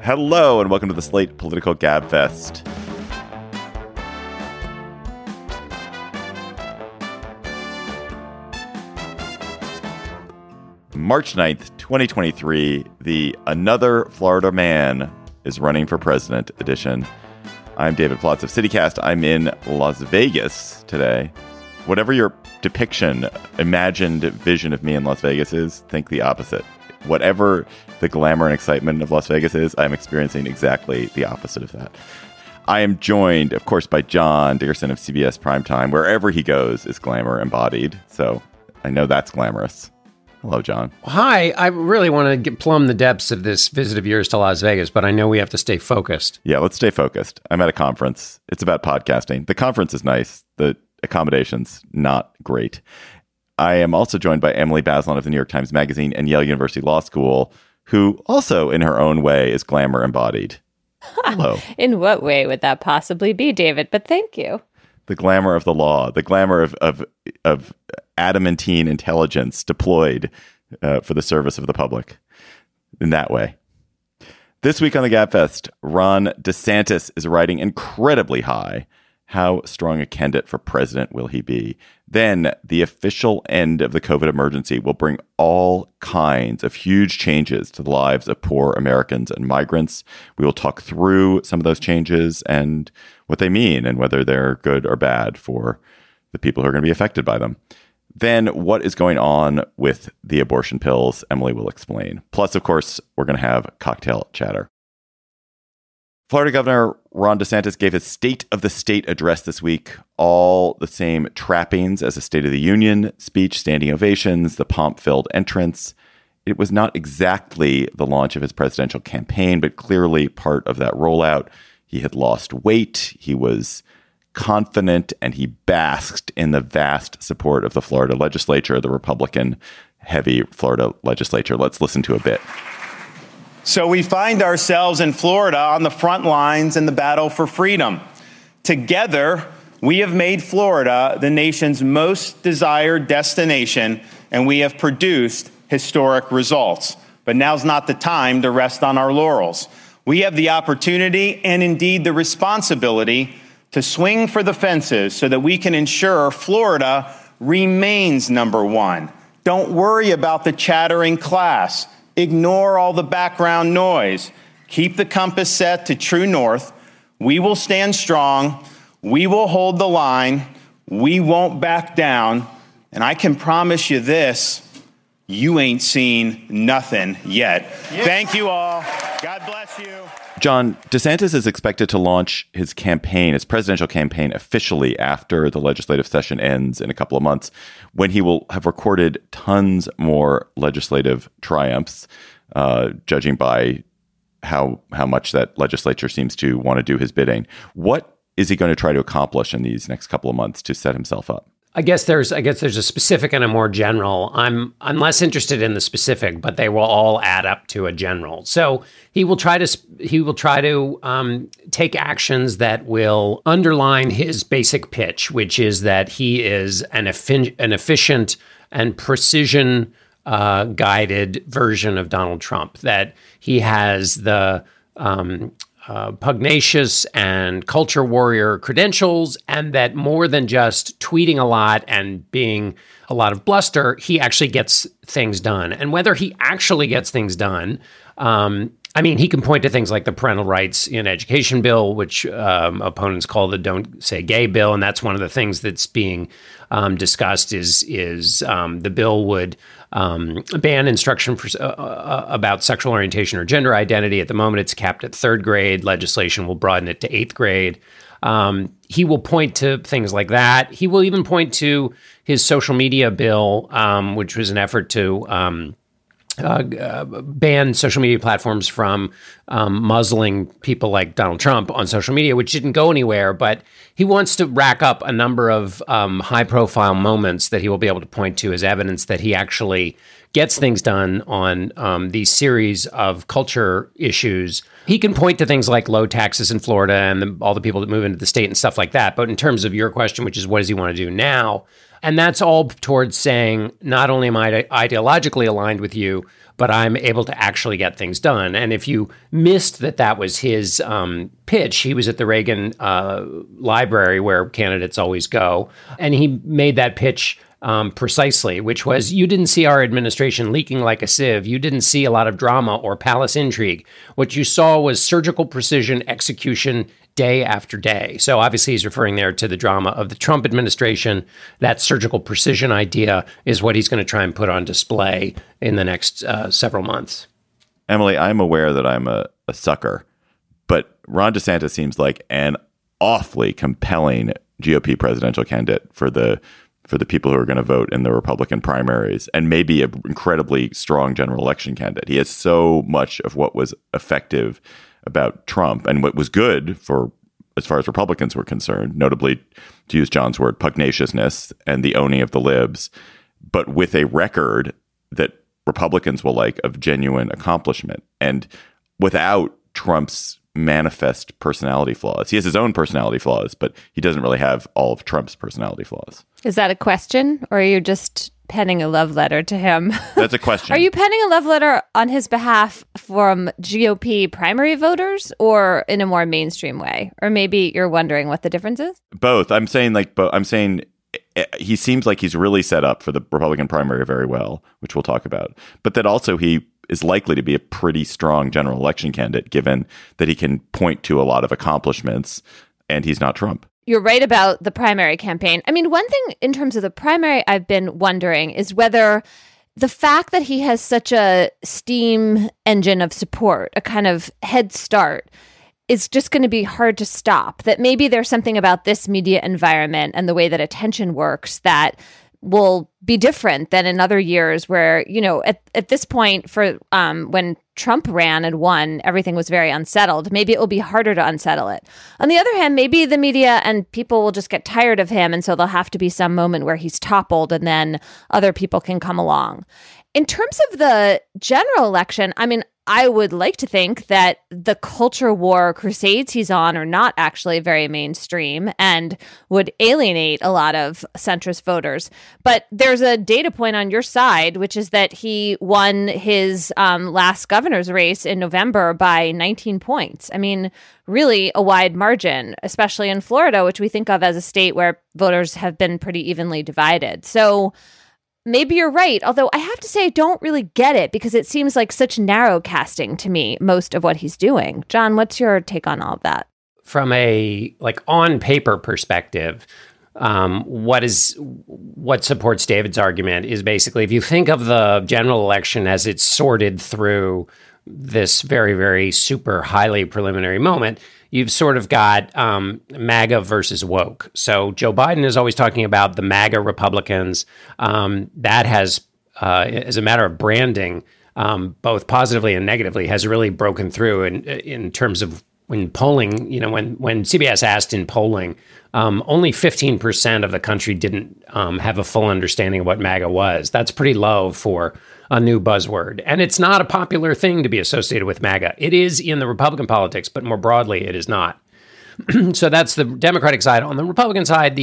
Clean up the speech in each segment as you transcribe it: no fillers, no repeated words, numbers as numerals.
Hello, and welcome to the Slate Political Gabfest. March 9th, 2023, the Another Florida Man is Running for President edition. I'm David Plotz of CityCast. I'm in Las Vegas today. Whatever your depiction, imagined vision of me in Las Vegas is, think the opposite. Whatever the glamour and excitement of Las Vegas is, I'm experiencing exactly the opposite of that. I am joined, of course, by John Dickerson of CBS Primetime. Wherever he goes is glamour embodied. So I know that's glamorous. Hello, John. Hi. I really want to plumb the depths of this visit of yours to Las Vegas, but I know we have to stay focused. Yeah, let's stay focused. I'm at a conference. It's about podcasting. The conference is nice. The accommodations, not great. I am also joined by Emily Bazelon of the New York Times Magazine and Yale University Law School, who also, in her own way, is glamour embodied. Hello. In what way would that possibly be, David? But thank you. The glamour of the law, the glamour of adamantine intelligence deployed for the service of the public in that way. This week on the Gabfest, Ron DeSantis is riding incredibly high. How strong a candidate for president will he be? Then the official end of the COVID emergency will bring all kinds of huge changes to the lives of poor Americans and migrants. We will talk through some of those changes and what they mean and whether they're good or bad for the people who are going to be affected by them. Then what is going on with the abortion pills? Emily will explain. Plus, of course, we're going to have cocktail chatter. Florida Governor Ron DeSantis gave his State of the State address this week, all the same trappings as a State of the Union speech, standing ovations, the pomp-filled entrance. It was not exactly the launch of his presidential campaign, but clearly part of that rollout. He had lost weight, he was confident, and he basked in the vast support of the Florida legislature, the Republican-heavy Florida legislature. Let's listen to a bit. So we find ourselves in Florida on the front lines in the battle for freedom. Together, we have made Florida the nation's most desired destination, and we have produced historic results. But now's not the time to rest on our laurels. We have the opportunity and indeed the responsibility to swing for the fences so that we can ensure Florida remains number one. Don't worry about the chattering class. Ignore all the background noise. Keep the compass set to true north. We will stand strong. We will hold the line. We won't back down. And I can promise you this, you ain't seen nothing yet. Yes. Thank you all. God bless you. John, DeSantis is expected to launch his campaign, his presidential campaign, officially after the legislative session ends in a couple of months, when he will have recorded tons more legislative triumphs, judging by how much that legislature seems to want to do his bidding. What is he going to try to accomplish in these next couple of months to set himself up? I guess there's a specific and a more general. I'm less interested in the specific, but they will all add up to a general. So he will try to take actions that will underline his basic pitch, which is that he is an efficient and precision guided version of Donald Trump. That he has the pugnacious and culture warrior credentials, and that more than just tweeting a lot and being a lot of bluster, he actually gets things done. And whether he actually gets things done, he can point to things like the parental rights in education bill, which opponents call the Don't Say Gay bill. And that's one of the things that's being discussed is the bill would ban instruction about sexual orientation or gender identity. At the moment, it's capped at third grade. Legislation will broaden it to eighth grade. He will point to things like that. He will even point to his social media bill, which was an effort to ban social media platforms from muzzling people like Donald Trump on social media, which didn't go anywhere. But he wants to rack up a number of high-profile moments that he will be able to point to as evidence that he actually gets things done on these series of culture issues. He can point to things like low taxes in Florida and all the people that move into the state and stuff like that. But in terms of your question, which is what does he want to do now? And that's all towards saying, not only am I ideologically aligned with you, but I'm able to actually get things done. And if you missed that was his pitch, he was at the Reagan Library where candidates always go. And he made that pitch precisely, which was, you didn't see our administration leaking like a sieve. You didn't see a lot of drama or palace intrigue. What you saw was surgical precision execution day after day. So obviously he's referring there to the drama of the Trump administration. That surgical precision idea is what he's going to try and put on display in the next several months. Emily, I'm aware that I'm a sucker, but Ron DeSantis seems like an awfully compelling GOP presidential candidate for the people who are going to vote in the Republican primaries, and maybe an incredibly strong general election candidate. He has so much of what was effective about Trump and what was good for, as far as Republicans were concerned, notably, to use John's word, pugnaciousness and the owning of the libs, but with a record that Republicans will like of genuine accomplishment. And without Trump's manifest personality flaws. He has his own personality flaws, but he doesn't really have all of Trump's personality flaws. Is that a question, or are you just penning a love letter to him? That's a question. Are you penning a love letter on his behalf from GOP primary voters, or in a more mainstream way? Or maybe you're wondering what the difference is? Both. I'm saying he seems like he's really set up for the Republican primary very well, which we'll talk about. But that also he is likely to be a pretty strong general election candidate, given that he can point to a lot of accomplishments, and he's not Trump. You're right about the primary campaign. I mean, one thing in terms of the primary I've been wondering is whether the fact that he has such a steam engine of support, a kind of head start, is just going to be hard to stop. That maybe there's something about this media environment and the way that attention works that will be different than in other years where, you know, at this point for when Trump ran and won, everything was very unsettled. Maybe it will be harder to unsettle it. On the other hand, maybe the media and people will just get tired of him. And so there'll have to be some moment where he's toppled and then other people can come along. In terms of the general election, I mean, I would like to think that the culture war crusades he's on are not actually very mainstream and would alienate a lot of centrist voters. But there's a data point on your side, which is that he won his last governor's race in November by 19 points. I mean, really a wide margin, especially in Florida, which we think of as a state where voters have been pretty evenly divided. So maybe you're right, although I have to say I don't really get it because it seems like such narrow casting to me, most of what he's doing. John, what's your take on all of that? From a on paper perspective, what supports David's argument is basically, if you think of the general election as it's sorted through this very, very super highly preliminary moment, you've sort of got MAGA versus woke. So Joe Biden is always talking about the MAGA Republicans. That has, as a matter of branding, both positively and negatively, has really broken through in terms of when polling, you know, when CBS asked in polling, only 15% of the country didn't have a full understanding of what MAGA was. That's pretty low for a new buzzword. And it's not a popular thing to be associated with MAGA. It is in the Republican politics, but more broadly, it is not. So that's the Democratic side. On the Republican side,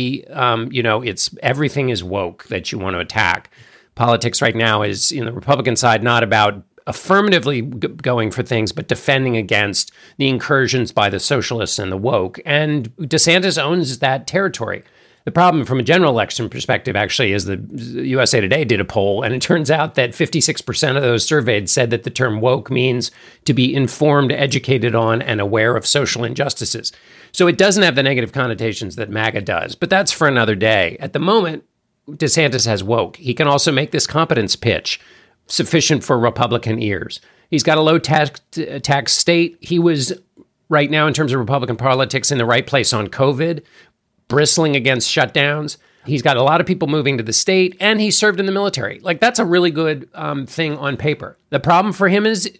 it's everything is woke that you want to attack. Politics right now is, in the Republican side, not about affirmatively going for things, but defending against the incursions by the socialists and the woke. And DeSantis owns that territory. The problem from a general election perspective actually is the USA Today did a poll, and it turns out that 56% of those surveyed said that the term woke means to be informed, educated on, and aware of social injustices. So it doesn't have the negative connotations that MAGA does, but that's for another day. At the moment, DeSantis has woke. He can also make this competence pitch sufficient for Republican ears. He's got a low tax state. He was, right now in terms of Republican politics, in the right place on COVID, bristling against shutdowns. He's got a lot of people moving to the state, and he served in the military. Like, that's a really good thing on paper. The problem for him is,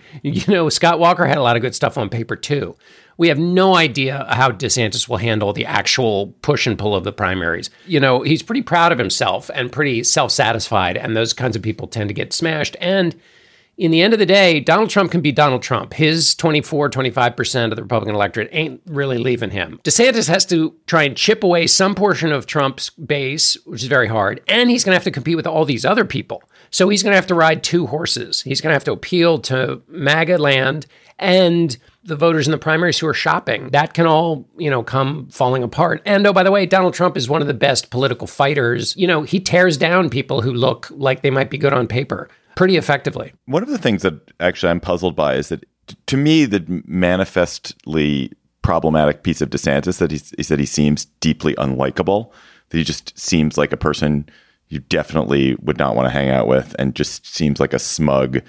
Scott Walker had a lot of good stuff on paper too. We have no idea how DeSantis will handle the actual push and pull of the primaries. He's pretty proud of himself and pretty self-satisfied, and those kinds of people tend to get smashed. And in the end of the day, Donald Trump can be Donald Trump. His 24-25% of the Republican electorate ain't really leaving him. DeSantis has to try and chip away some portion of Trump's base, which is very hard. And he's going to have to compete with all these other people. So he's going to have to ride two horses. He's going to have to appeal to MAGA land and the voters in the primaries who are shopping. That can all, come falling apart. And oh, by the way, Donald Trump is one of the best political fighters. He tears down people who look like they might be good on paper pretty effectively. One of the things that actually I'm puzzled by is that, to me, the manifestly problematic piece of DeSantis is that he seems deeply unlikable, that he just seems like a person you definitely would not want to hang out with and just seems like a smug,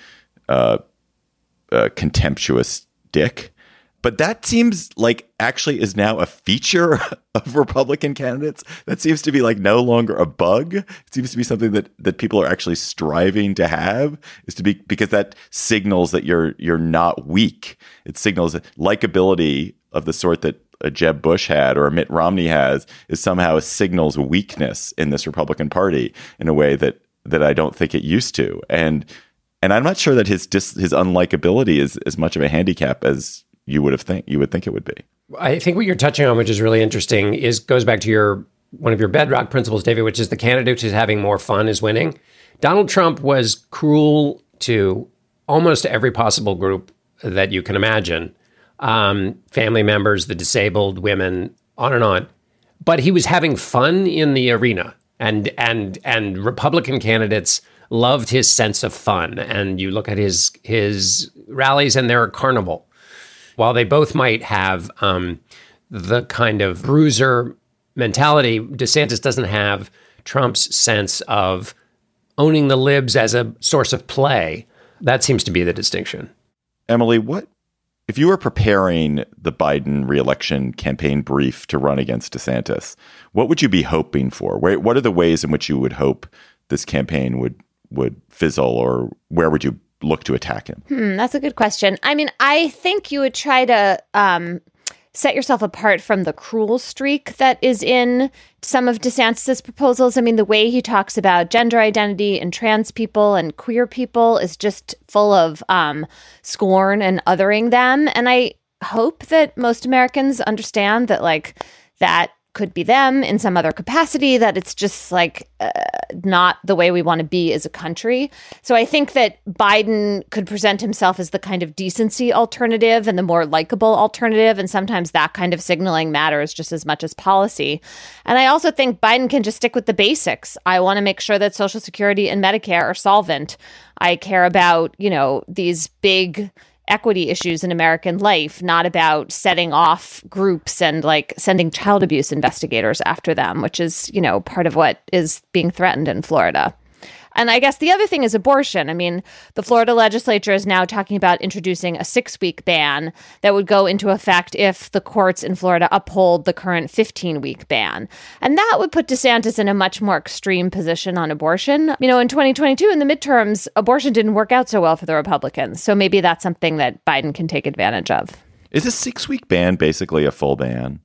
contemptuous dick. But that seems like actually is now a feature of Republican candidates. That seems to be like no longer a bug. It seems to be something that people are actually striving to have, is to be, because that signals that you're not weak. It signals likability of the sort that a Jeb Bush had or a Mitt Romney has, is somehow signals weakness in this Republican Party in a way that I don't think it used to. And I'm not sure that his unlikability is as much of a handicap as you would think it would be. I think what you're touching on, which is really interesting, goes back to one of your bedrock principles, David, which is the candidate who's having more fun is winning. Donald Trump was cruel to almost every possible group that you can imagine. Family members, the disabled, women, on and on. But he was having fun in the arena, and Republican candidates loved his sense of fun. And you look at his rallies, and they're a carnival. While they both might have the kind of bruiser mentality, DeSantis doesn't have Trump's sense of owning the libs as a source of play. That seems to be the distinction. Emily, if you were preparing the Biden reelection campaign brief to run against DeSantis, what would you be hoping for? What are the ways in which you would hope this campaign would fizzle, or where would you look to attack him? That's a good question. I mean, I think you would try to set yourself apart from the cruel streak that is in some of DeSantis' proposals. I mean, the way he talks about gender identity and trans people and queer people is just full of scorn and othering them. And I hope that most Americans understand that, that could be them in some other capacity, that it's just not the way we want to be as a country. So I think that Biden could present himself as the kind of decency alternative and the more likable alternative. And sometimes that kind of signaling matters just as much as policy. And I also think Biden can just stick with the basics. I want to make sure that Social Security and Medicare are solvent. I care about, these big equity issues in American life, not about setting off groups and sending child abuse investigators after them, which is, part of what is being threatened in Florida. And I guess the other thing is abortion. I mean, the Florida legislature is now talking about introducing a 6-week ban that would go into effect if the courts in Florida uphold the current 15-week ban. And that would put DeSantis in a much more extreme position on abortion. In 2022, in the midterms, abortion didn't work out so well for the Republicans. So maybe that's something that Biden can take advantage of. Is a 6-week ban basically a full ban?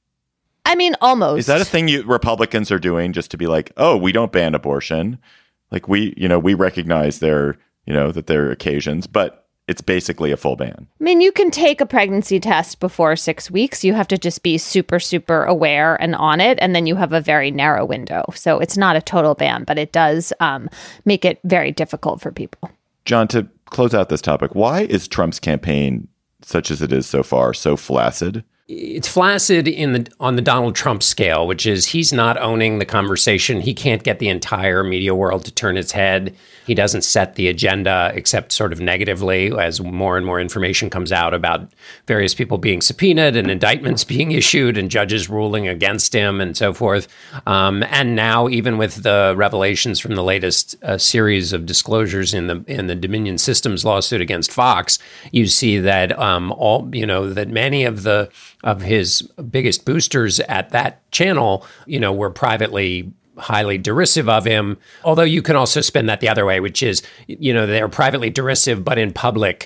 I mean, almost. Is that a thing Republicans are doing just to be like, oh, we don't ban abortion? We recognize that there are occasions, but it's basically a full ban. I mean, you can take a pregnancy test before 6 weeks. You have to just be super, super aware and on it. And then you have a very narrow window. So it's not a total ban, but it does make it very difficult for people. John, to close out this topic, why is Trump's campaign, such as it is so far, so flaccid? It's flaccid on the Donald Trump scale, which is he's not owning the conversation. He can't get the entire media world to turn its head. He doesn't set the agenda except sort of negatively as more and more information comes out about various people being subpoenaed and indictments being issued and judges ruling against him and so forth. And now, even with the revelations from the latest series of disclosures in the Dominion Systems lawsuit against Fox, you see that that many of his biggest boosters at that channel, were privately highly derisive of him. Although you can also spin that the other way, which is, they're privately derisive, but in public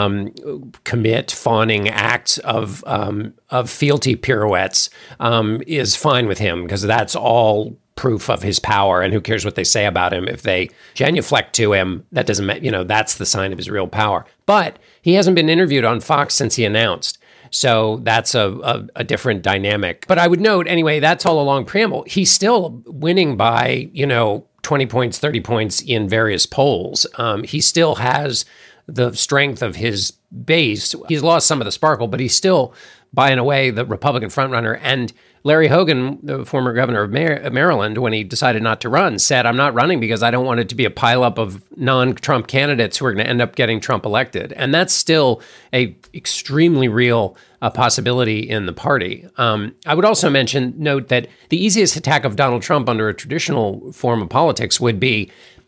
commit fawning acts of fealty pirouettes is fine with him, because that's all proof of his power, and who cares what they say about him? If they genuflect to him, that doesn't, that's the sign of his real power. But he hasn't been interviewed on Fox since he announced. So that's a different dynamic. But I would note, anyway, that's all a long preamble. He's still winning by, 20 points, 30 points in various polls. He still has the strength of his base. He's lost some of the sparkle, but he's still, by and away, the Republican frontrunner. And Larry Hogan, the former governor of Maryland, when he decided not to run, said, I'm not running because I don't want it to be a pileup of non-Trump candidates who are going to end up getting Trump elected. And that's still a extremely real possibility in the party. I would also note that the easiest attack of Donald Trump under a traditional form of politics would be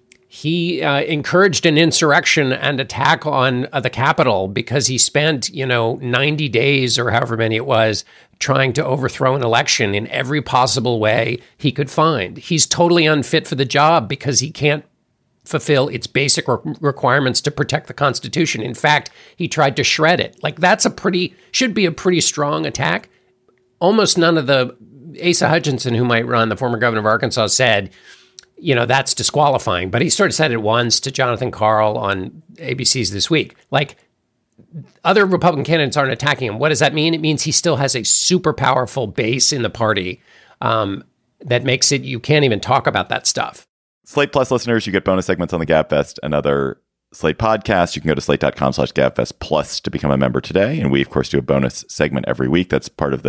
he encouraged an insurrection and attack on the Capitol because he spent, 90 days or however many it was trying to overthrow an election in every possible way he could find. He's totally unfit for the job because he can't fulfill its basic requirements to protect the Constitution. In fact, he tried to shred it. Like, that's should be a pretty strong attack. Almost none of Asa Hutchinson, who might run, the former governor of Arkansas, said, that's disqualifying. But he sort of said it once to Jonathan Karl on ABC's This Week. Like, other Republican candidates aren't attacking him. What does that mean? It means he still has a super powerful base in the party that makes it, you can't even talk about that stuff. Slate Plus listeners, you get bonus segments on the GabFest and other Slate podcasts. You can go to slate.com/GabFest Plus to become a member today. And we, of course, do a bonus segment every week. That's part of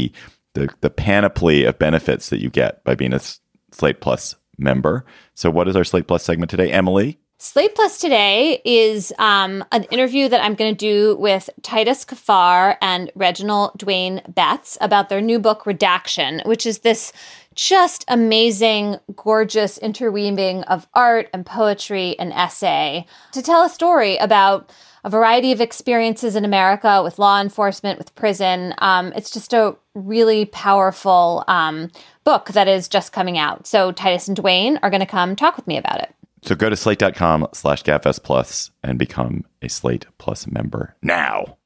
the panoply of benefits that you get by being a Slate Plus member. So what is our Slate Plus segment today, Emily? Slate Plus today is an interview that I'm going to do with Titus Kaphar and Reginald Dwayne Betts about their new book, Redaction, which is this just amazing, gorgeous interweaving of art and poetry and essay to tell a story about a variety of experiences in America with law enforcement, with prison. It's just a really powerful book that is just coming out. So Titus and Dwayne are going to come talk with me about it. So go to slate.com/GabFest Plus and become a Slate Plus member now.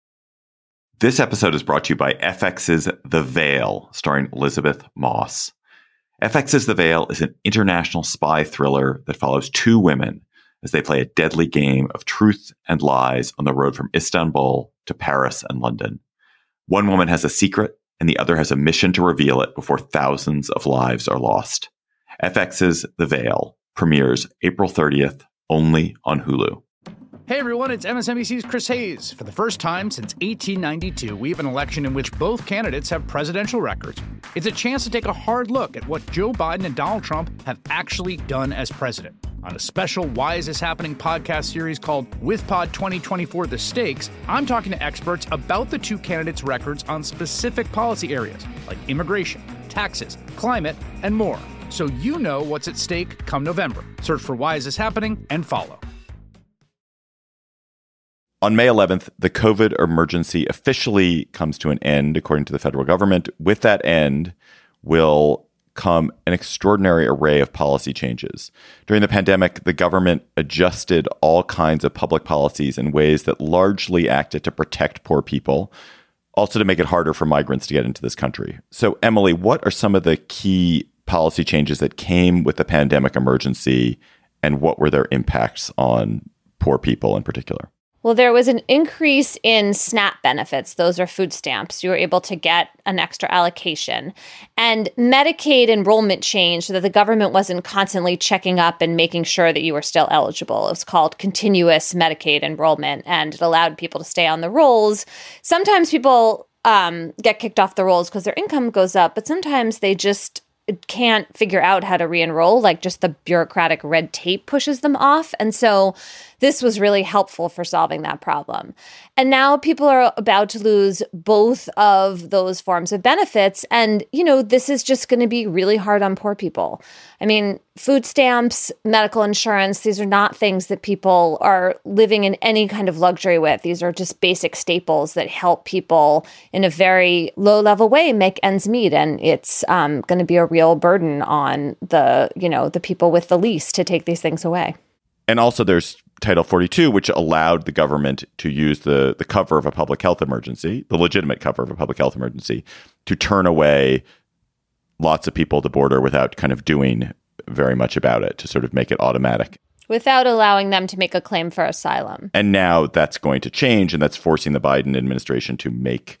This episode is brought to you by FX's The Veil, starring Elizabeth Moss. FX's The Veil is an international spy thriller that follows two women as they play a deadly game of truth and lies on the road from Istanbul to Paris and London. One woman has a secret, and the other has a mission to reveal it before thousands of lives are lost. FX's The Veil premieres April 30th, only on Hulu. Hey everyone, it's MSNBC's Chris Hayes. For the first time since 1892, we have an election in which both candidates have presidential records. It's a chance to take a hard look at what Joe Biden and Donald Trump have actually done as president. On a special Why Is This Happening podcast series called WithPod 2024 The Stakes, I'm talking to experts about the two candidates' records on specific policy areas like immigration, taxes, climate, and more. So you know what's at stake come November. Search for Why Is This Happening and follow. On May 11th, the COVID emergency officially comes to an end, according to the federal government. With that end will come an extraordinary array of policy changes. During the pandemic, the government adjusted all kinds of public policies in ways that largely acted to protect poor people, also to make it harder for migrants to get into this country. So, Emily, what are some of the key policy changes that came with the pandemic emergency, and what were their impacts on poor people in particular? Well, there was an increase in SNAP benefits. Those are food stamps. You were able to get an extra allocation. And Medicaid enrollment changed so that the government wasn't constantly checking up and making sure that you were still eligible. It was called continuous Medicaid enrollment, and it allowed people to stay on the rolls. Sometimes people get kicked off the rolls because their income goes up, but sometimes they just can't figure out how to re-enroll, like just the bureaucratic red tape pushes them off. And so this was really helpful for solving that problem. And now people are about to lose both of those forms of benefits. And, this is just going to be really hard on poor people. I mean, food stamps, medical insurance, these are not things that people are living in any kind of luxury with. These are just basic staples that help people in a very low-level way make ends meet. And it's going to be a real burden on the people with the least to take these things away. And also there's Title 42, which allowed the government to use the cover of a public health emergency, the legitimate cover of a public health emergency, to turn away lots of people at the border without kind of doing very much about it to sort of make it automatic. Without allowing them to make a claim for asylum. And now that's going to change, and that's forcing the Biden administration to make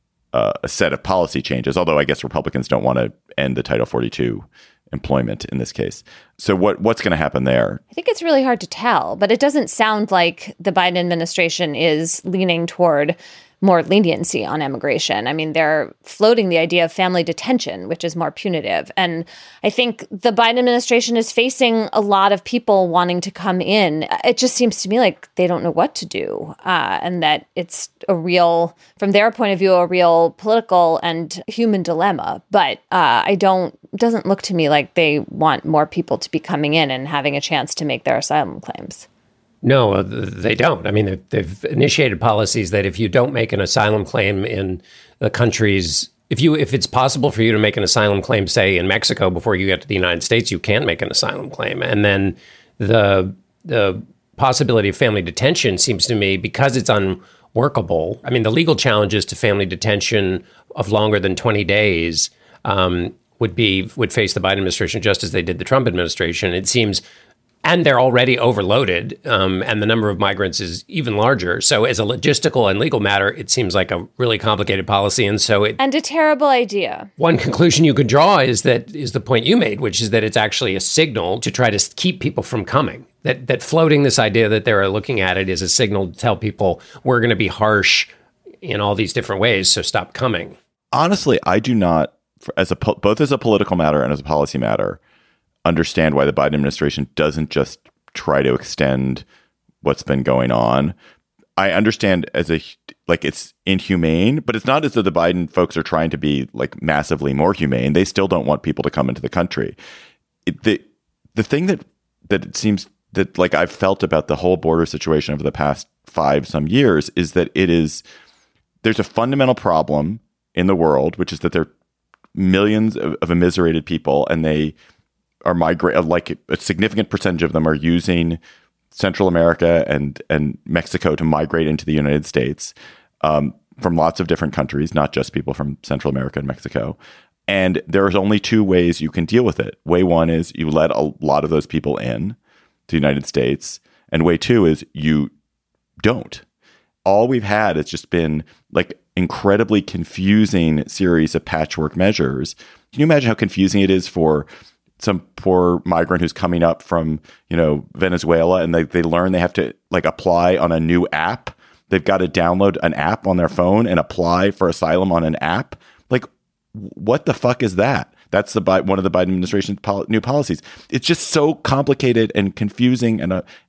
a set of policy changes, although I guess Republicans don't want to end the Title 42 employment in this case. So what's going to happen there? I think it's really hard to tell, but it doesn't sound like the Biden administration is leaning toward more leniency on immigration. I mean, they're floating the idea of family detention, which is more punitive. And I think the Biden administration is facing a lot of people wanting to come in. It just seems to me like they don't know what to do, and that it's a real, from their point of view, a real political and human dilemma. But it doesn't look to me like they want more people to be coming in and having a chance to make their asylum claims. No, they don't. I mean, they've initiated policies that if you don't make an asylum claim in the countries, if it's possible for you to make an asylum claim, say, in Mexico before you get to the United States, you can make an asylum claim. And then the possibility of family detention seems to me, because it's unworkable. I mean, the legal challenges to family detention of longer than 20 days would face the Biden administration just as they did the Trump administration. It seems. And they're already overloaded, and the number of migrants is even larger. So as a logistical and legal matter, it seems like a really complicated policy. And a terrible idea. One conclusion you could draw is the point you made, which is that it's actually a signal to try to keep people from coming. That floating this idea that they're looking at it is a signal to tell people we're going to be harsh in all these different ways, so stop coming. Honestly, I do not, both as a political matter and as a policy matter, understand why the Biden administration doesn't just try to extend what's been going on. I understand it's inhumane, but it's not as though the Biden folks are trying to be like massively more humane. They still don't want people to come into the country. The thing that it seems that like I've felt about the whole border situation over the past 5 some years is that there's a fundamental problem in the world, which is that there are millions of immiserated people, and they are like a significant percentage of them are using Central America and Mexico to migrate into the United States from lots of different countries, not just people from Central America and Mexico. And there's only 2 ways you can deal with it. Way 1 is you let a lot of those people in to the United States. And way 2 is you don't. All we've had has just been like incredibly confusing series of patchwork measures. Can you imagine how confusing it is for some poor migrant who's coming up from, Venezuela, and they learn they have to like apply on a new app. They've got to download an app on their phone and apply for asylum on an app. Like, what the fuck is that? That's one of the Biden administration's new policies. It's just so complicated and confusing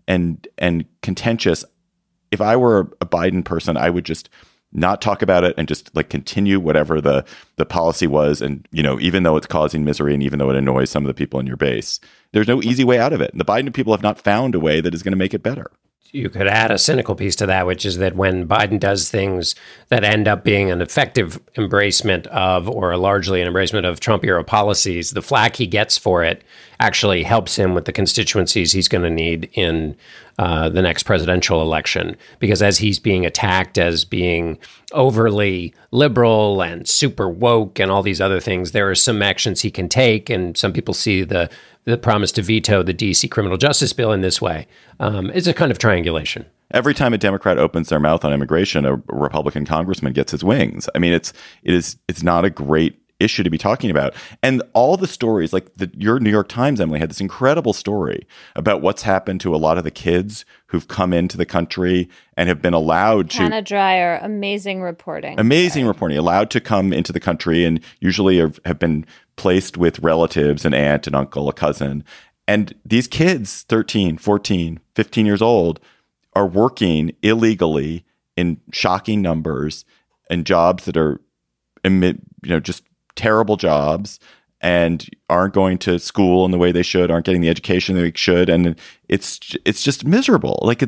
and contentious. If I were a Biden person, I would just not talk about it and just like continue whatever the policy was. And, even though it's causing misery and even though it annoys some of the people in your base, there's no easy way out of it. And the Biden people have not found a way that is going to make it better. You could add a cynical piece to that, which is that when Biden does things that end up being an effective embracement of, or largely an embracement of Trump-era policies, the flack he gets for it actually helps him with the constituencies he's going to need in the next presidential election. Because as he's being attacked as being overly liberal and super woke and all these other things, there are some actions he can take. And some people see the promise to veto the D.C. criminal justice bill in this way. It's a kind of triangulation. Every time a Democrat opens their mouth on immigration, a Republican congressman gets his wings. I mean, it's not a great issue to be talking about. And all the stories, like your New York Times, Emily, had this incredible story about what's happened to a lot of the kids who've come into the country and have been allowed to. Hannah Dreier, amazing reporting. Allowed to come into the country and usually have been placed with relatives, an aunt, an uncle, a cousin. And these kids, 13, 14, 15 years old, are working illegally in shocking numbers in jobs that are, just terrible jobs, and aren't going to school in the way they should, aren't getting the education they should. And it's just miserable. Like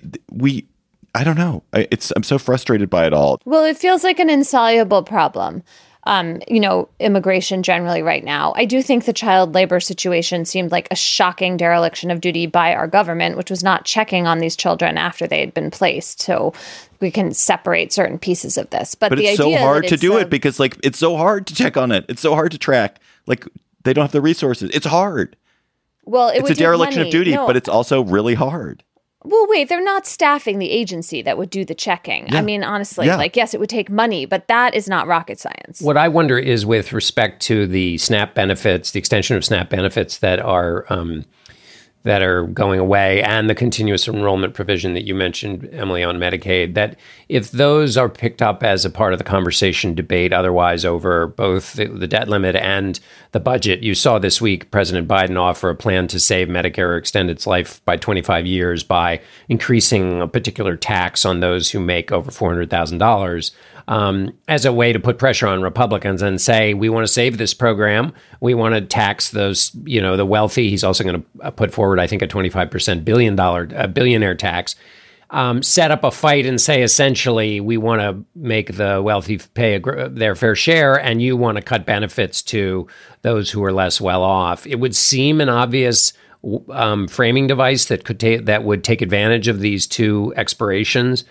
I don't know. I'm so frustrated by it all. Well, it feels like an insoluble problem. Immigration generally right now. I do think the child labor situation seemed like a shocking dereliction of duty by our government, which was not checking on these children after they had been placed. So we can separate certain pieces of this. But it's so hard to do it because it's so hard to check on it. It's so hard to track Like, they don't have the resources. It's hard. Well, it's a dereliction of duty, but it's also really hard. Well, wait, they're not staffing the agency that would do the checking. Yeah. I mean, honestly, yes, it would take money, but that is not rocket science. What I wonder is with respect to the SNAP benefits, the extension of SNAP benefits that are going away, and the continuous enrollment provision that you mentioned, Emily, on Medicaid, that if those are picked up as a part of the conversation debate otherwise over both the debt limit and the budget, you saw this week President Biden offer a plan to save Medicare or extend its life by 25 years by increasing a particular tax on those who make over $400,000. As a way to put pressure on Republicans and say, we want to save this program. We want to tax those, the wealthy. He's also going to put forward, I think, a 25% billionaire tax. Set up a fight and say, essentially, we want to make the wealthy pay their fair share, and you want to cut benefits to those who are less well off. It would seem an obvious framing device that would take advantage of these two expirations.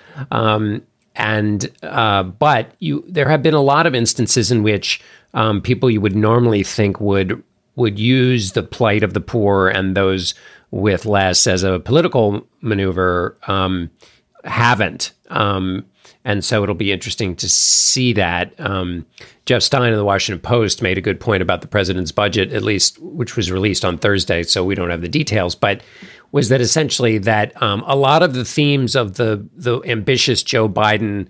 But there have been a lot of instances in which people you would normally think would use the plight of the poor and those with less as a political maneuver haven't. And so it'll be interesting to see that. Jeff Stein of the Washington Post made a good point about the president's budget, at least, which was released on Thursday, so we don't have the details, but was that essentially that a lot of the themes of the ambitious Joe Biden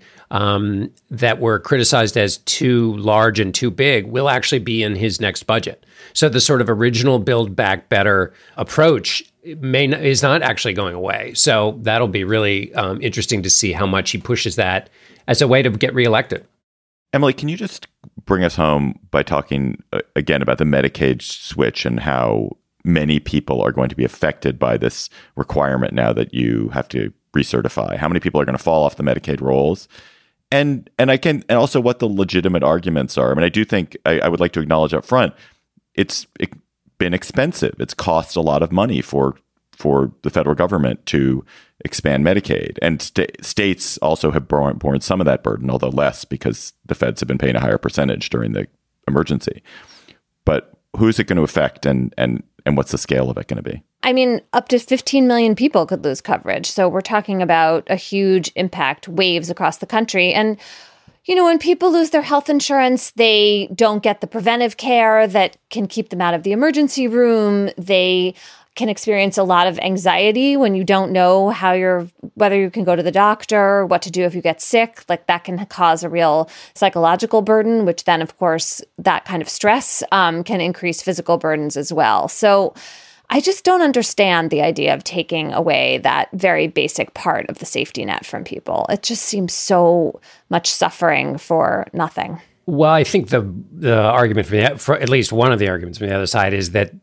that were criticized as too large and too big will actually be in his next budget. So the sort of original Build Back Better approach is not actually going away. So that'll be really interesting to see how much he pushes that as a way to get reelected. Emily, can you just bring us home by talking again about the Medicaid switch and how many people are going to be affected by this requirement now that you have to recertify? How many people are going to fall off the Medicaid rolls? And also what the legitimate arguments are. I mean, I do think I would like to acknowledge up front, it's been expensive. It's cost a lot of money for the federal government to expand Medicaid. And states also have borne some of that burden, although less because the feds have been paying a higher percentage during the emergency. But who's it going to affect and what's the scale of it going to be? I mean, up to 15 million people could lose coverage. So we're talking about a huge impact, waves across the country. And, when people lose their health insurance, they don't get the preventive care that can keep them out of the emergency room. They can experience a lot of anxiety when you don't know whether you can go to the doctor, what to do if you get sick. Like, that can cause a real psychological burden, which then, of course, that kind of stress can increase physical burdens as well. So I just don't understand the idea of taking away that very basic part of the safety net from people. It just seems so much suffering for nothing. Well, I think the argument for at least one of the arguments from the other side is that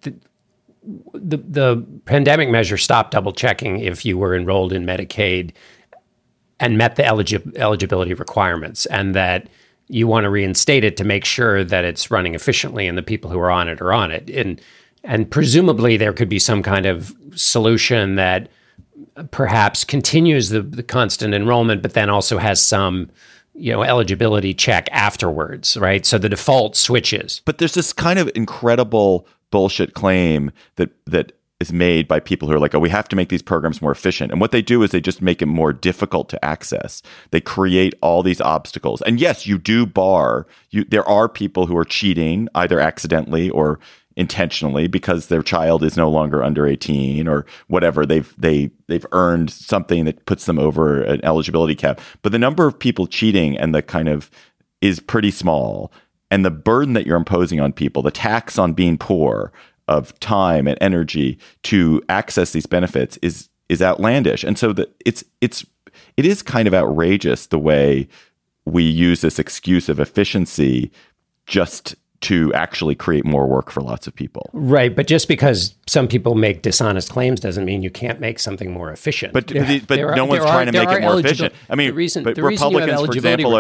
the pandemic measure stopped double checking if you were enrolled in Medicaid and met the eligibility requirements, and that you want to reinstate it to make sure that it's running efficiently and the people who are on it are on it. And presumably there could be some kind of solution that perhaps continues the constant enrollment, but then also has some eligibility check afterwards, right? So the default switches. But there's this kind of incredible bullshit claim that is made by people who are like, oh, we have to make these programs more efficient. And what they do is they just make it more difficult to access. They create all these obstacles. And yes, you do there are people who are cheating either accidentally or intentionally because their child is no longer under 18 or whatever. They've earned something that puts them over an eligibility cap. But the number of people cheating and the kind of is pretty small. And the burden that you're imposing on people, the tax on being poor of time and energy to access these benefits is outlandish. And so it is kind of outrageous the way we use this excuse of efficiency just to actually create more work for lots of people. Right. But just because some people make dishonest claims doesn't mean you can't make something more efficient. But no one's trying to make it more efficient. I mean, but Republicans, for example,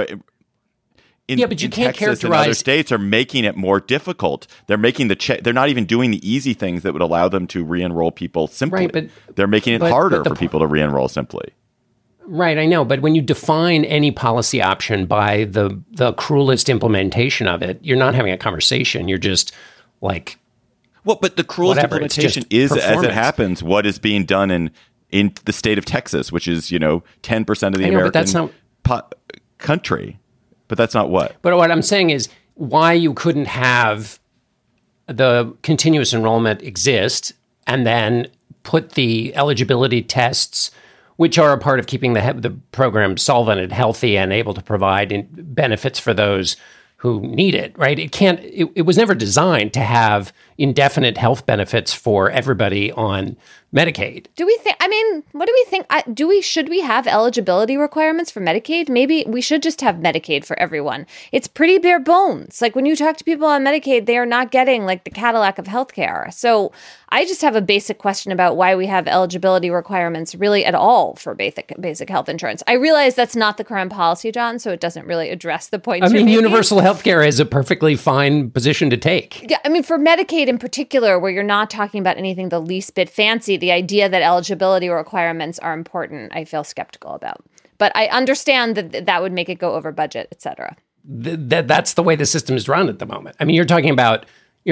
but you can't Texas and other states are making it more difficult. They're making they're not even doing the easy things that would allow them to re-enroll people simply. Right, they're making it harder for people to re-enroll simply. Right, I know. But when you define any policy option by the cruelest implementation of it, you're not having a conversation. You're just like. Well, but the cruelest Whatever, it's implementation just is, as it performance. happens, what is being done in the state of Texas, which is, 10% of the I know, but American that's not- country. But that's not what. But what I'm saying is why you couldn't have the continuous enrollment exist and then put the eligibility tests, which are a part of keeping the program solvent and healthy and able to provide benefits for those who need it, right? It was never designed to have indefinite health benefits for everybody on Medicaid. Do we think, what do we think? Should we have eligibility requirements for Medicaid? Maybe we should just have Medicaid for everyone. It's pretty bare bones. Like when you talk to people on Medicaid, they are not getting like the Cadillac of healthcare. So I just have a basic question about why we have eligibility requirements really at all for basic health insurance. I realize that's not the current policy, John, so it doesn't really address the point. Universal healthcare is a perfectly fine position to take. Yeah, for Medicaid in particular, where you're not talking about anything the least bit fancy, the idea that eligibility requirements are important, I feel skeptical about. But I understand that would make it go over budget, et cetera. That's the way the system is run at the moment. You're talking about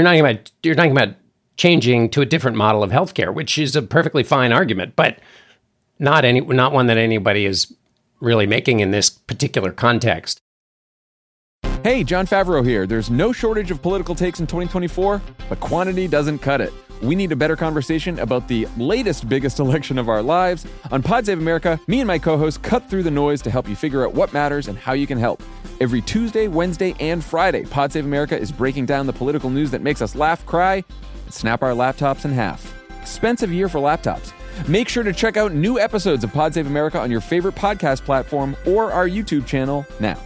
changing to a different model of healthcare, which is a perfectly fine argument, but not one that anybody is really making in this particular context. Hey, John Favreau here. There's no shortage of political takes in 2024, but quantity doesn't cut it. We need a better conversation about the latest biggest election of our lives. On Pod Save America, me and my co-hosts cut through the noise to help you figure out what matters and how you can help. Every Tuesday, Wednesday, and Friday, Pod Save America is breaking down the political news that makes us laugh, cry, and snap our laptops in half. Expensive year for laptops. Make sure to check out new episodes of Pod Save America on your favorite podcast platform or our YouTube channel now.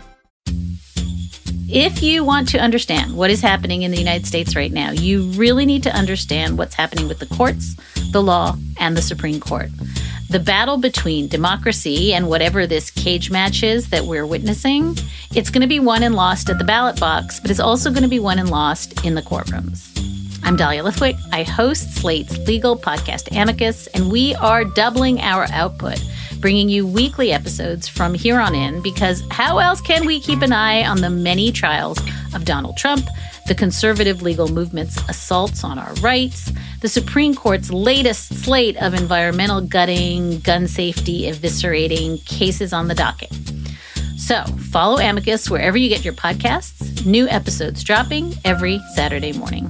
If you want to understand what is happening in the United States right now, you really need to understand what's happening with the courts, the law, and the Supreme Court. The battle between democracy and whatever this cage match is that we're witnessing, it's going to be won and lost at the ballot box, but it's also going to be won and lost in the courtrooms. I'm Dahlia Lithwick. I host Slate's legal podcast Amicus, and we are doubling our output, bringing you weekly episodes from here on in, because how else can we keep an eye on the many trials of Donald Trump, the conservative legal movement's assaults on our rights, the Supreme Court's latest slate of environmental gutting, gun safety eviscerating cases on the docket. So follow Amicus wherever you get your podcasts. New episodes dropping every Saturday morning.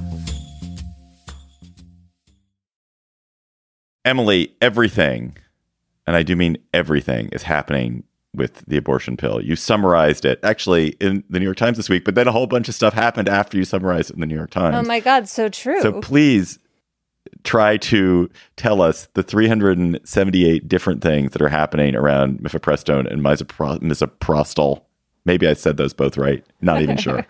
Emily, everything, and I do mean everything, is happening with the abortion pill. You summarized it actually in the New York Times this week, but then a whole bunch of stuff happened after you summarized it in the New York Times. Oh my God, so true. So please try to tell us the 378 different things that are happening around mifepristone and misoprostol. Maybe I said those both right. Not even sure.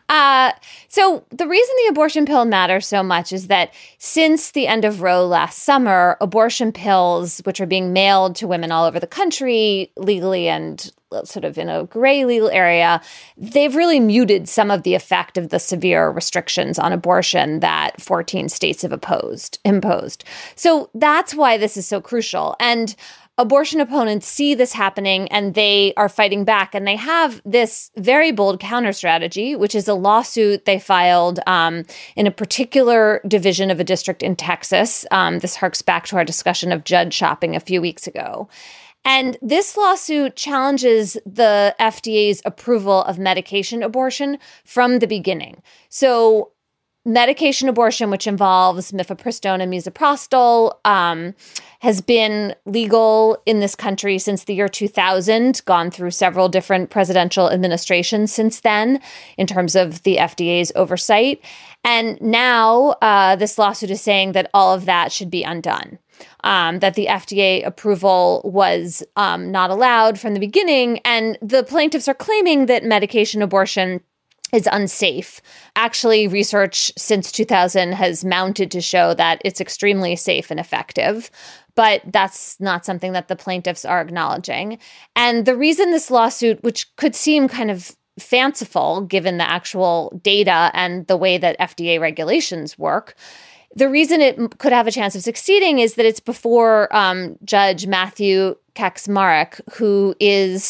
So the reason the abortion pill matters so much is that since the end of Roe last summer, abortion pills, which are being mailed to women all over the country legally and sort of in a gray legal area, they've really muted some of the effect of the severe restrictions on abortion that 14 states have imposed. So that's why this is so crucial. And abortion opponents see this happening and they are fighting back. And they have this very bold counter strategy, which is a lawsuit they filed in a particular division of a district in Texas. This harks back to our discussion of judge shopping a few weeks ago. And this lawsuit challenges the FDA's approval of medication abortion from the beginning. So medication abortion, which involves mifepristone and misoprostol, has been legal in this country since the year 2000, gone through several different presidential administrations since then in terms of the FDA's oversight. And now this lawsuit is saying that all of that should be undone. That the FDA approval was not allowed from the beginning. And the plaintiffs are claiming that medication abortion is unsafe. Actually, research since 2000 has mounted to show that it's extremely safe and effective. But that's not something that the plaintiffs are acknowledging. And the reason this lawsuit, which could seem kind of fanciful given the actual data and the way that FDA regulations work, the reason it could have a chance of succeeding is that it's before Judge Matthew Kaczmarek, who is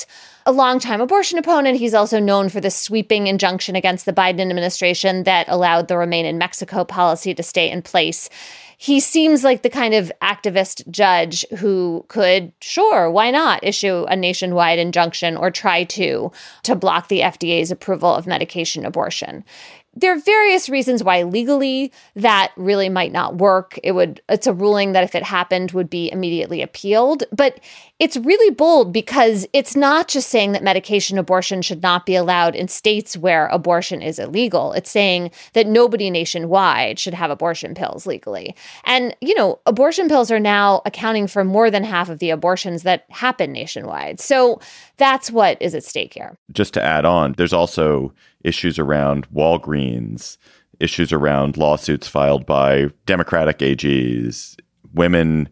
a longtime abortion opponent. He's also known for the sweeping injunction against the Biden administration that allowed the Remain in Mexico policy to stay in place. He seems like the kind of activist judge who could, sure, why not, issue a nationwide injunction or try to block the FDA's approval of medication abortion. There are various reasons why legally that really might not work. It's a ruling that if it happened would be immediately appealed. But it's really bold because it's not just saying that medication abortion should not be allowed in states where abortion is illegal. It's saying that nobody nationwide should have abortion pills legally. And, abortion pills are now accounting for more than half of the abortions that happen nationwide. So that's what is at stake here. Just to add on, there's also issues around Walgreens, issues around lawsuits filed by Democratic AGs. Women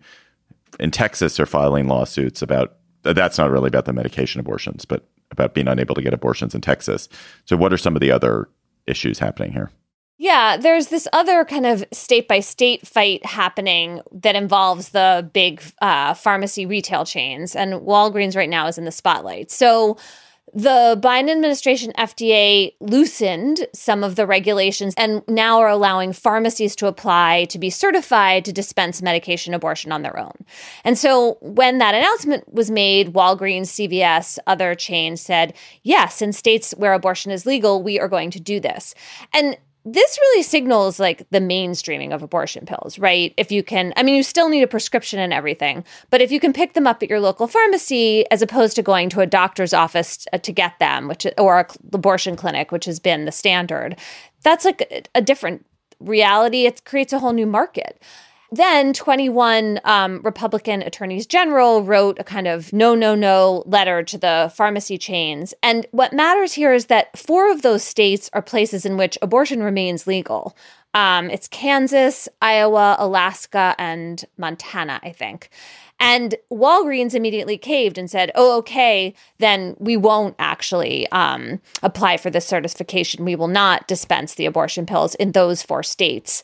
in Texas are filing lawsuits about, that's not really about the medication abortions, but about being unable to get abortions in Texas. So what are some of the other issues happening here? Yeah, there's this other kind of state-by-state fight happening that involves the big pharmacy retail chains, and Walgreens right now is in the spotlight. So the Biden administration FDA loosened some of the regulations and now are allowing pharmacies to apply to be certified to dispense medication abortion on their own. And so when that announcement was made, Walgreens, CVS, other chains said, yes, in states where abortion is legal, we are going to do this. And this really signals like the mainstreaming of abortion pills, right? If you can, you still need a prescription and everything, but if you can pick them up at your local pharmacy as opposed to going to a doctor's office to get them, or an abortion clinic, which has been the standard, that's like a different reality. It creates a whole new market. Then 21 Republican attorneys general wrote a kind of no letter to the pharmacy chains. And what matters here is that 4 of those states are places in which abortion remains legal. It's Kansas, Iowa, Alaska, and Montana, I think. And Walgreens immediately caved and said, oh, okay, then we won't actually apply for this certification. We will not dispense the abortion pills in those 4 states.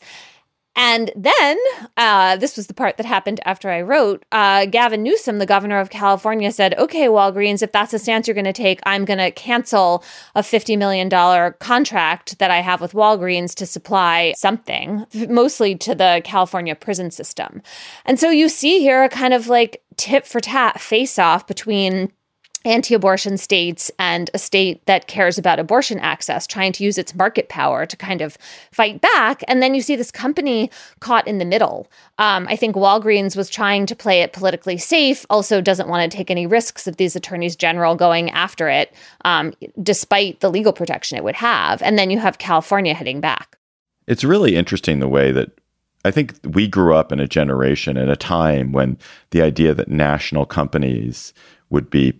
And then, this was the part that happened after I wrote, Gavin Newsom, the governor of California, said, okay, Walgreens, if that's the stance you're going to take, I'm going to cancel a $50 million contract that I have with Walgreens to supply something, mostly to the California prison system. And so you see here a kind of like tit for tat face-off between anti-abortion states and a state that cares about abortion access, trying to use its market power to kind of fight back. And then you see this company caught in the middle. I think Walgreens was trying to play it politically safe, also doesn't want to take any risks of these attorneys general going after it, despite the legal protection it would have. And then you have California hitting back. It's really interesting the way that I think we grew up in a generation at a time when the idea that national companies would be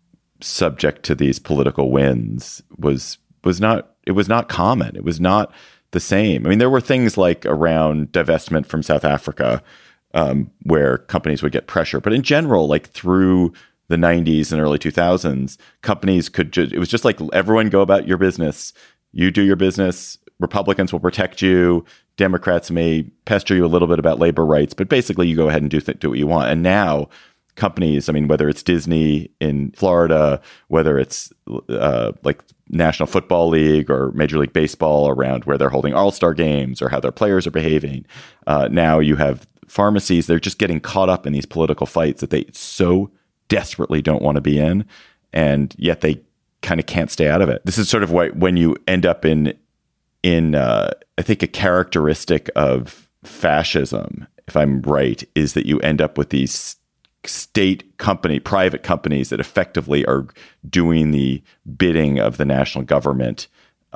subject to these political wins was not common. It was not the same. There were things like around divestment from South Africa, where companies would get pressure, but in general, like through the 90s and early 2000s, companies it was just like, everyone go about your business. You do your business. Republicans will protect you. Democrats may pester you a little bit about labor rights, but basically you go ahead and do what you want. And now companies, whether it's Disney in Florida, whether it's like National Football League or Major League Baseball around where they're holding all-star games or how their players are behaving. Now you have pharmacies, they're just getting caught up in these political fights that they so desperately don't want to be in, and yet they kind of can't stay out of it. This is sort of when you end up in I think a characteristic of fascism, if I'm right, is that you end up with these private companies that effectively are doing the bidding of the national government,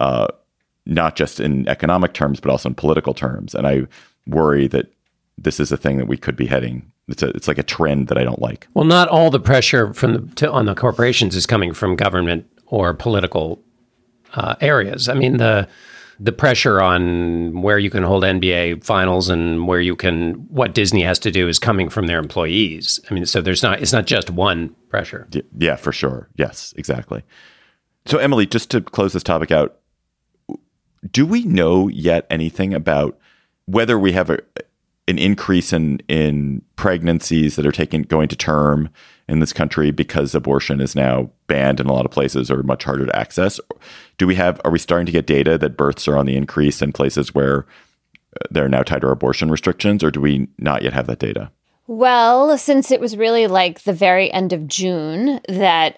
not just in economic terms, but also in political terms. And I worry that this is a thing that we could be heading. It's like a trend that I don't like. Well, not all the pressure on the corporations is coming from government or political areas. The pressure on where you can hold NBA finals and what Disney has to do is coming from their employees. So it's not just one pressure. Yeah, for sure. Yes, exactly. So Emily, just to close this topic out, do we know yet anything about whether we have an increase in pregnancies that are going to term in this country because abortion is now banned in a lot of places or much harder to access? Are we starting to get data that births are on the increase in places where there are now tighter abortion restrictions, or do we not yet have that data? Well, since it was really like the very end of June that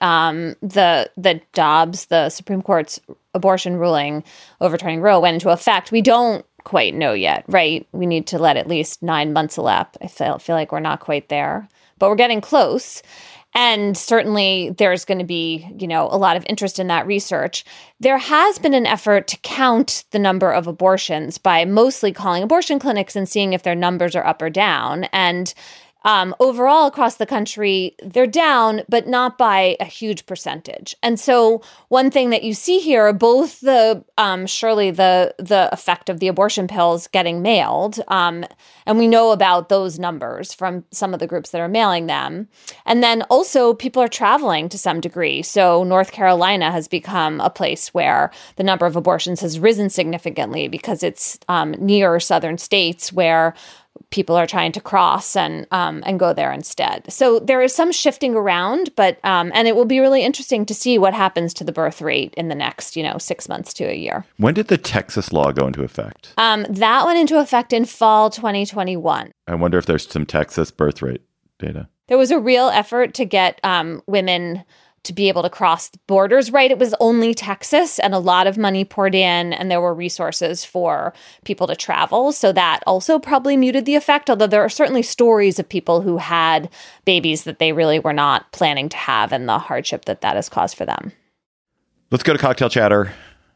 the Dobbs, the Supreme Court's abortion ruling overturning Roe, went into effect, we don't quite know yet, right? We need to let at least 9 months elapse. I feel like we're not quite there, but we're getting close. And certainly there's going to be, a lot of interest in that research. There has been an effort to count the number of abortions by mostly calling abortion clinics and seeing if their numbers are up or down. And overall across the country, they're down, but not by a huge percentage. And so one thing that you see here are both surely the effect of the abortion pills getting mailed. And we know about those numbers from some of the groups that are mailing them. And then also people are traveling to some degree. So North Carolina has become a place where the number of abortions has risen significantly because it's near southern states where people are trying to cross and go there instead. So there is some shifting around, but and it will be really interesting to see what happens to the birth rate in the next 6 months to a year. When did the Texas law go into effect? That went into effect in fall 2021. I wonder if there's some Texas birth rate data. There was a real effort to get women to be able to cross borders, right? It was only Texas, and a lot of money poured in, and there were resources for people to travel. So that also probably muted the effect, although there are certainly stories of people who had babies that they really were not planning to have and the hardship that has caused for them. Let's go to cocktail chatter.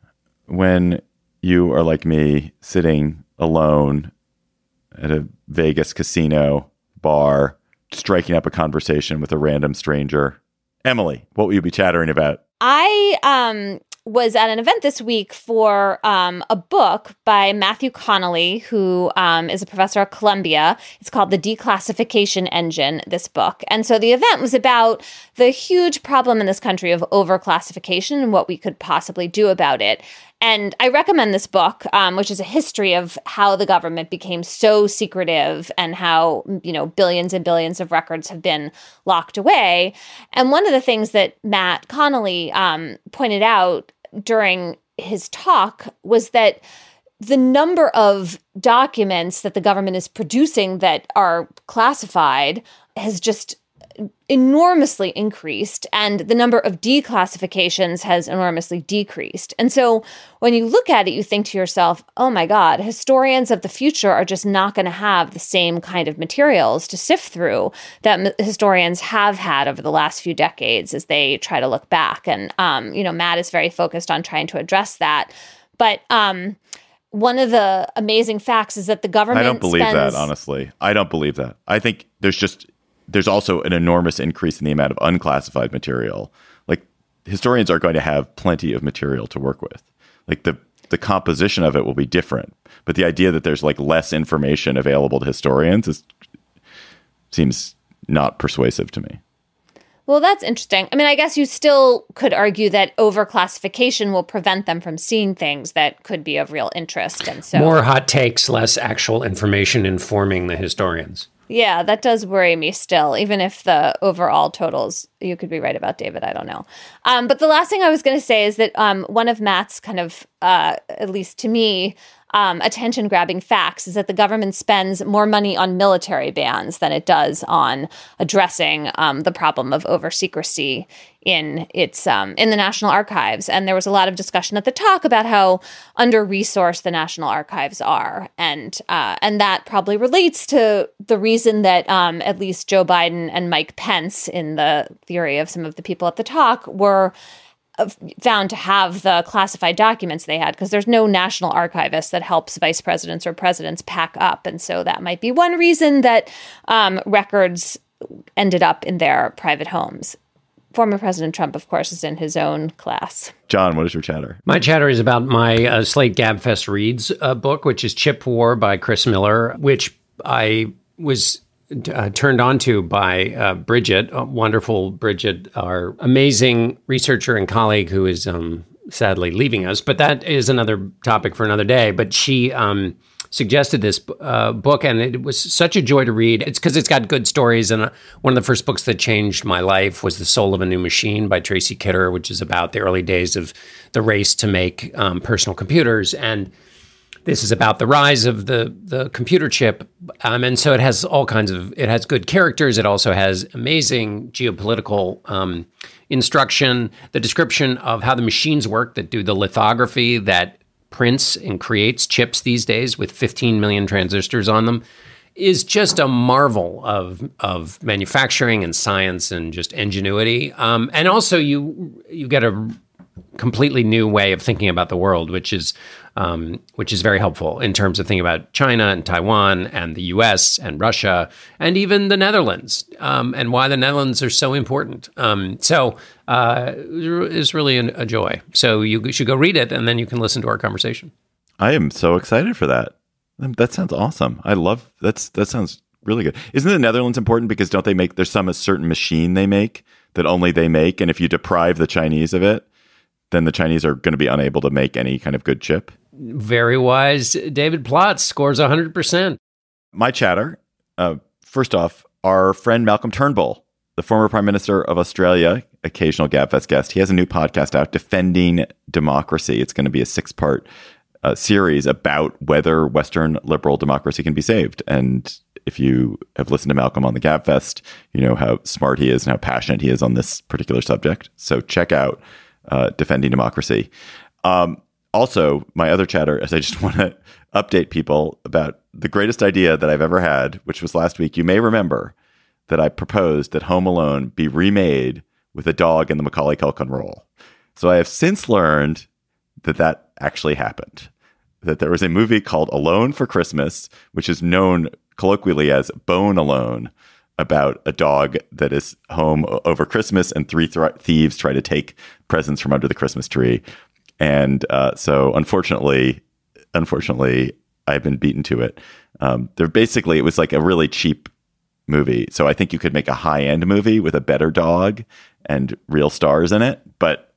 When you are like me, sitting alone at a Vegas casino bar, striking up a conversation with a random stranger. Emily, what will you be chattering about? I was at an event this week for a book by Matthew Connelly, who is a professor at Columbia. It's called The Declassification Engine, this book. And so the event was about the huge problem in this country of overclassification and what we could possibly do about it. And I recommend this book, which is a history of how the government became so secretive and how, billions and billions of records have been locked away. And one of the things that Matt Connelly pointed out during his talk was that the number of documents that the government is producing that are classified has just enormously increased, and the number of declassifications has enormously decreased. And so when you look at it, you think to yourself, oh my God, historians of the future are just not going to have the same kind of materials to sift through that historians have had over the last few decades as they try to look back. And, Matt is very focused on trying to address that. But one of the amazing facts is that the government I don't believe that, honestly. I don't believe that. I think there's also an enormous increase in the amount of unclassified material. Like, historians are going to have plenty of material to work with. Like, the composition of it will be different. But the idea that there's less information available to historians seems not persuasive to me. Well, that's interesting. I mean, I guess you still could argue that overclassification will prevent them from seeing things that could be of real interest. And so more hot takes, less actual information informing the historians. Yeah, that does worry me still, even if the overall totals, you could be right about, David, I don't know. But the last thing I was going to say is that one of Matt's kind of, at least to me, attention-grabbing facts is that the government spends more money on military bans than it does on addressing the problem of over-secrecy in the National Archives. And there was a lot of discussion at the talk about how under-resourced the National Archives are. And that probably relates to the reason that at least Joe Biden and Mike Pence, in the theory of some of the people at the talk, were found to have the classified documents they had, because there's no national archivist that helps vice presidents or presidents pack up. And so that might be one reason that records ended up in their private homes. Former President Trump, of course, is in his own class. John, what is your chatter? My chatter is about my Slate Gabfest Reads book, which is Chip War by Chris Miller, which I was turned on to by Bridget, wonderful Bridget, our amazing researcher and colleague who is sadly leaving us. But that is another topic for another day. But she suggested this book, and it was such a joy to read. It's because it's got good stories, and one of the first books that changed my life was The Soul of a New Machine by Tracy Kidder, which is about the early days of the race to make personal computers. And this is about the rise of the computer chip. And so it has it has good characters. It also has amazing geopolitical instruction. The description of how the machines work that do the lithography that prints and creates chips these days with 15 million transistors on them is just a marvel of manufacturing and science and just ingenuity. And also you get a completely new way of thinking about the world, which is very helpful in terms of thinking about China and Taiwan and the U.S. and Russia and even the Netherlands, and why the Netherlands are so important. So it's really a joy. So you should go read it, and then you can listen to our conversation. I am so excited for that. That sounds awesome. I love that sounds really good. Isn't the Netherlands important because don't they make, there's a certain machine they make that only they make, and if you deprive the Chinese of it, then the Chinese are going to be unable to make any kind of good chip? Very wise. David Plotz scores 100%. My chatter, first off, our friend Malcolm Turnbull, the former Prime Minister of Australia, occasional Gabfest guest, he has a new podcast out, Defending Democracy. It's going to be a 6-part series about whether Western liberal democracy can be saved. And if you have listened to Malcolm on the Gabfest, you know how smart he is and how passionate he is on this particular subject. So check out Defending Democracy. Also, my other chatter is I just want to update people about the greatest idea that I've ever had, which was last week. You may remember that I proposed that Home Alone be remade with a dog in the Macaulay Culkin role. So I have since learned that actually happened, that there was a movie called Alone for Christmas, which is known colloquially as Bone Alone, about a dog that is home over Christmas and 3 thieves try to take presents from under the Christmas tree. And so unfortunately, I've been beaten to it. It was like a really cheap movie. So I think you could make a high-end movie with a better dog and real stars in it. But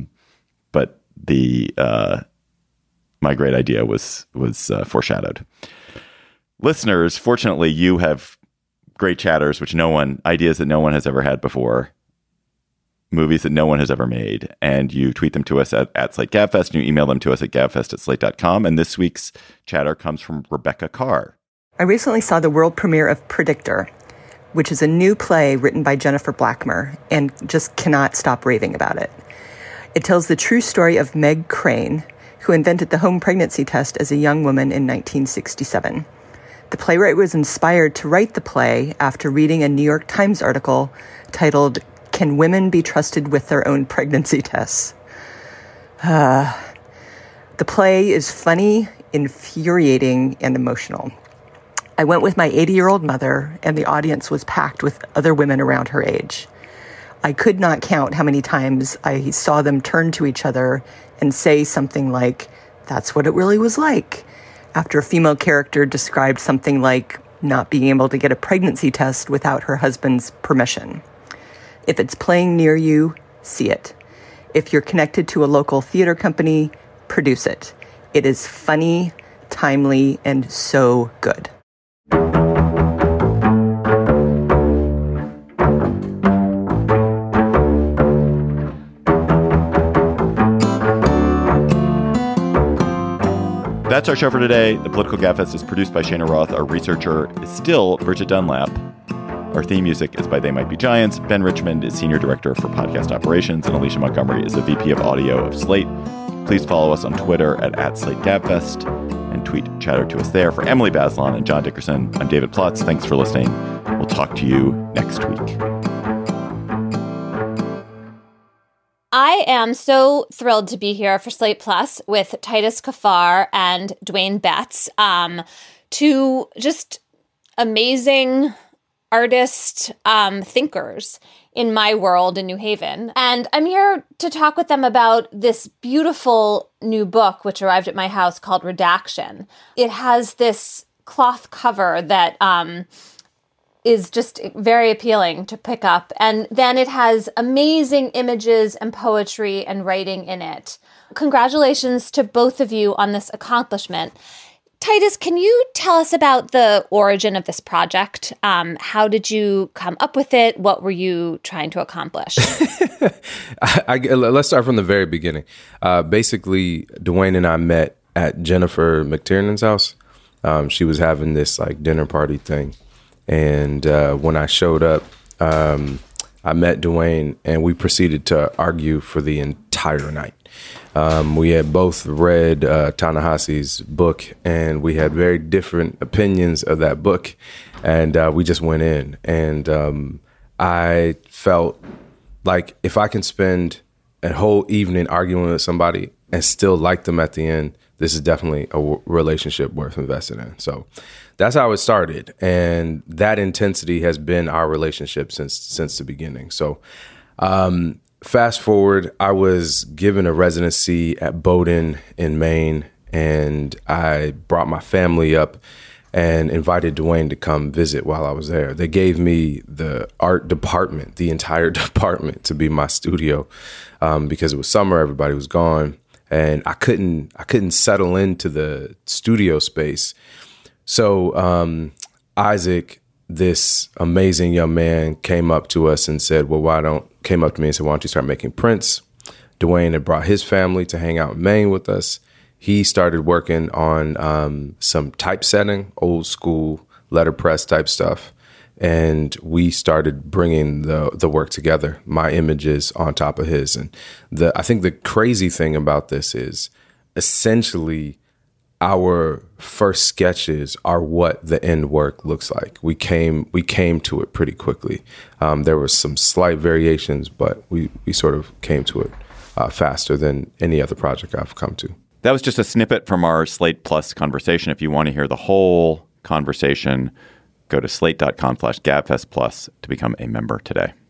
my great idea was foreshadowed. Listeners, fortunately, you have great chatters, ideas that no one has ever had before, movies that no one has ever made, and you tweet them to us at Slate Gabfest, and you email them to us at gabfest@slate.com. And this week's chatter comes from Rebecca Carr. I recently saw the world premiere of Predictor, which is a new play written by Jennifer Blackmer, and just cannot stop raving about it. It tells the true story of Meg Crane, who invented the home pregnancy test as a young woman in 1967. The playwright was inspired to write the play after reading a New York Times article titled, "Can Women Be Trusted with Their Own Pregnancy Tests?" The play is funny, infuriating, and emotional. I went with my 80-year-old mother, and the audience was packed with other women around her age. I could not count how many times I saw them turn to each other and say something like, "That's what it really was like," after a female character described something like not being able to get a pregnancy test without her husband's permission. If it's playing near you, see it. If you're connected to a local theater company, produce it. It is funny, timely, and so good. That's our show for today. The Political Gabfest is produced by Shana Roth. Our researcher is still Bridget Dunlap. Our theme music is by They Might Be Giants. Ben Richmond is Senior Director for Podcast Operations, and Alicia Montgomery is the VP of Audio of Slate. Please follow us on Twitter at @SlateGabfest and tweet chatter to us there. For Emily Bazelon and John Dickerson, I'm David Plotz. Thanks for listening. We'll talk to you next week. I am so thrilled to be here for Slate Plus with Titus Kaphar and Dwayne Betts, two just amazing artist thinkers in my world in New Haven. And I'm here to talk with them about this beautiful new book, which arrived at my house, called Redaction. It has this cloth cover that is just very appealing to pick up. And then it has amazing images and poetry and writing in it. Congratulations to both of you on this accomplishment. Titus, can you tell us about the origin of this project? How did you come up with it? What were you trying to accomplish? Let's start from the very beginning. Basically, Dwayne and I met at Jennifer McTiernan's house. She was having this like dinner party thing. And when I showed up, I met Dwayne and we proceeded to argue for the entire night. We had both read Ta-Nehisi's book, and we had very different opinions of that book. And we just went in. And I felt like if I can spend a whole evening arguing with somebody and still like them at the end, this is definitely a relationship worth investing in. So that's how it started. And that intensity has been our relationship since the beginning. So fast forward, I was given a residency at Bowdoin in Maine, and I brought my family up and invited Dwayne to come visit while I was there. They gave me the art department, the entire department, to be my studio because it was summer, everybody was gone, and I couldn't settle into the studio space. So Isaac, this amazing young man, came up to us and said, why don't you start making prints? Dwayne had brought his family to hang out in Maine with us. He started working on some typesetting, old school letterpress type stuff. And we started bringing the work together, my images on top of his. And I think the crazy thing about this is essentially our first sketches are what the end work looks like. We came to it pretty quickly. There were some slight variations, but we sort of came to it faster than any other project I've come to. That was just a snippet from our Slate Plus conversation. If you want to hear the whole conversation, go to slate.com/GabFestPlus to become a member today.